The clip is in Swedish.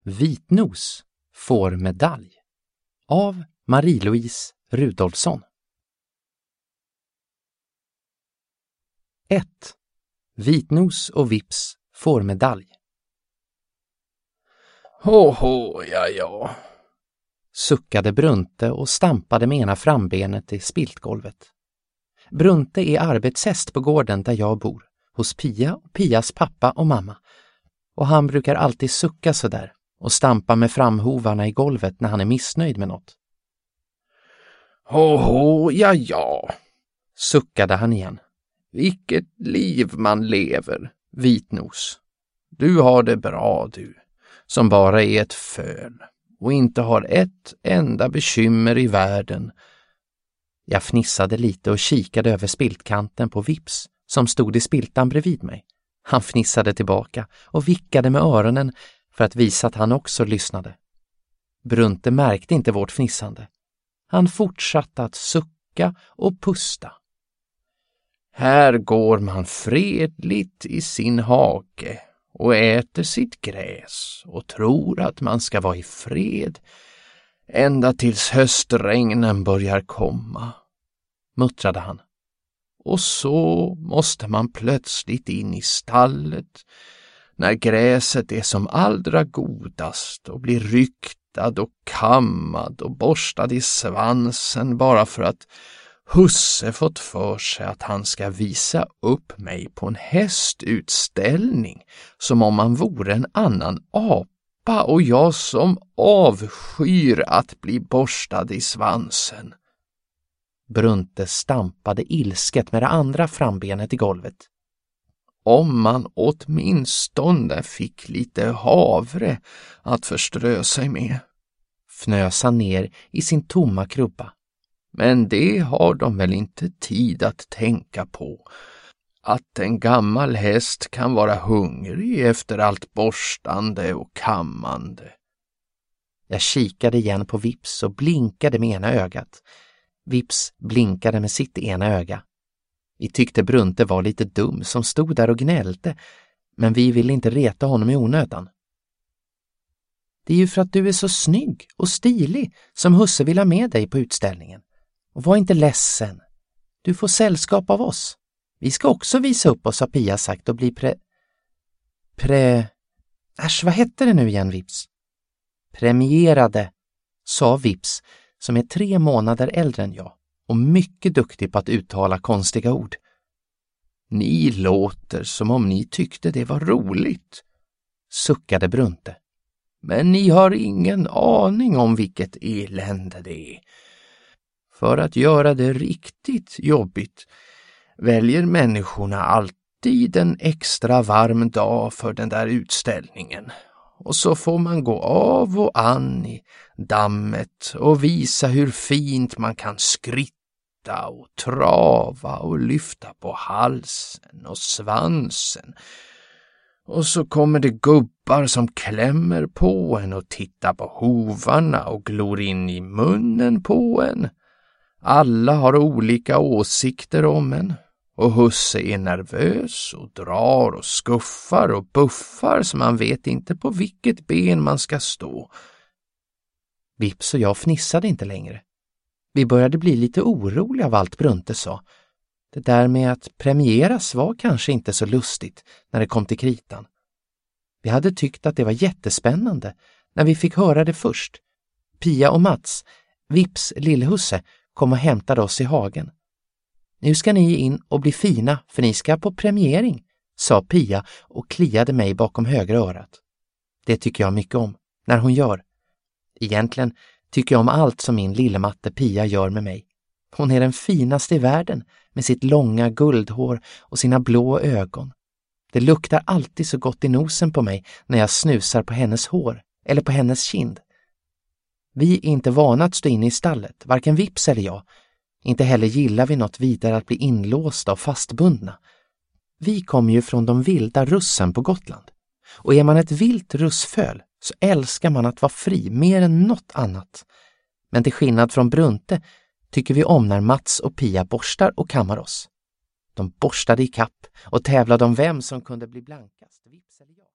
Vitnos får medalj av Marie-Louise Rudolfsson. 1. Vitnos och Vips får medalj. Ja. Suckade Brunte och stampade med ena frambenet i spiltgolvet. Brunte är arbetshäst på gården där jag bor, hos Pia och Pias pappa och mamma. Och han brukar alltid sucka så där och stampa med framhovarna i golvet när han är missnöjd med något. Ja, suckade han igen. Vilket liv man lever, Vitnos. Du har det bra du, som bara är ett föl och inte har ett enda bekymmer i världen. Jag fnissade lite och kikade över spiltkanten på Vips som stod i spiltan bredvid mig. Han fnissade tillbaka och vickade med öronen för att visa att han också lyssnade. Brunte märkte inte vårt fnissande. Han fortsatte att sucka och pusta. Här går man fredligt i sin hage och äter sitt gräs och tror att man ska vara i fred ända tills höstregnen börjar komma, muttrade han. Och så måste man plötsligt in i stallet när gräset är som allra godast och blir ryktad och kammad och borstad i svansen bara för att husse fått för sig att han ska visa upp mig på en hästutställning som om man vore en annan apa och jag som avskyr att bli borstad i svansen. Brunte stampade ilsket med det andra frambenet i golvet. Om man åtminstone fick lite havre att förströ sig med, fnös han ner i sin tomma krubba. Men det har de väl inte tid att tänka på. Att en gammal häst kan vara hungrig efter allt borstande och kammande. Jag kikade igen på Vips och blinkade med ena ögat. Vips blinkade med sitt ena öga. Vi tyckte Brunte var lite dum som stod där och gnällde, men vi ville inte reta honom i onödan. Det är ju för att du är så snygg och stilig som husse vill ha med dig på utställningen. Och var inte ledsen. Du får sällskap av oss. Vi ska också visa upp oss, har Pia sagt, och bli vad hette det nu igen, Vips? Premierade, sa Vips, som är 3 månader äldre än jag och mycket duktig på att uttala konstiga ord. Ni låter som om ni tyckte det var roligt, suckade Brunte. Men ni har ingen aning om vilket elände det är. För att göra det riktigt jobbigt väljer människorna alltid en extra varm dag för den där utställningen. Och så får man gå av och an i dammet och visa hur fint man kan skritta och trava och lyfta på halsen och svansen. Och så kommer det gubbar som klämmer på en och tittar på hovarna och glor in i munnen på en. Alla har olika åsikter om en och husse är nervös och drar och skuffar och buffar så man vet inte på vilket ben man ska stå. Vips och jag fnissade inte längre. Vi började bli lite oroliga av allt Brunte sa. Det där med att premieras var kanske inte så lustigt när det kom till kritan. Vi hade tyckt att det var jättespännande när vi fick höra det först. Pia och Mats, Vips lillhusse, kom och hämtade oss i hagen. Nu ska ni in och bli fina för ni ska på premiering, sa Pia och kliade mig bakom högra örat. Det tycker jag mycket om, när hon gör. Egentligen tycker jag om allt som min lillematte Pia gör med mig. Hon är den finaste i världen med sitt långa guldhår och sina blå ögon. Det luktar alltid så gott i nosen på mig när jag snusar på hennes hår eller på hennes kind. Vi är inte vana att stå inne i stallet, varken Vips eller jag. Inte heller gillar vi något vidare att bli inlåsta och fastbundna. Vi kommer ju från de vilda russen på Gotland. Och är man ett vilt russföl så älskar man att vara fri mer än något annat. Men till skillnad från Brunte tycker vi om när Mats och Pia borstar och kammar oss. De borstade i kapp och tävlade om vem som kunde bli blankast, Vips eller jag.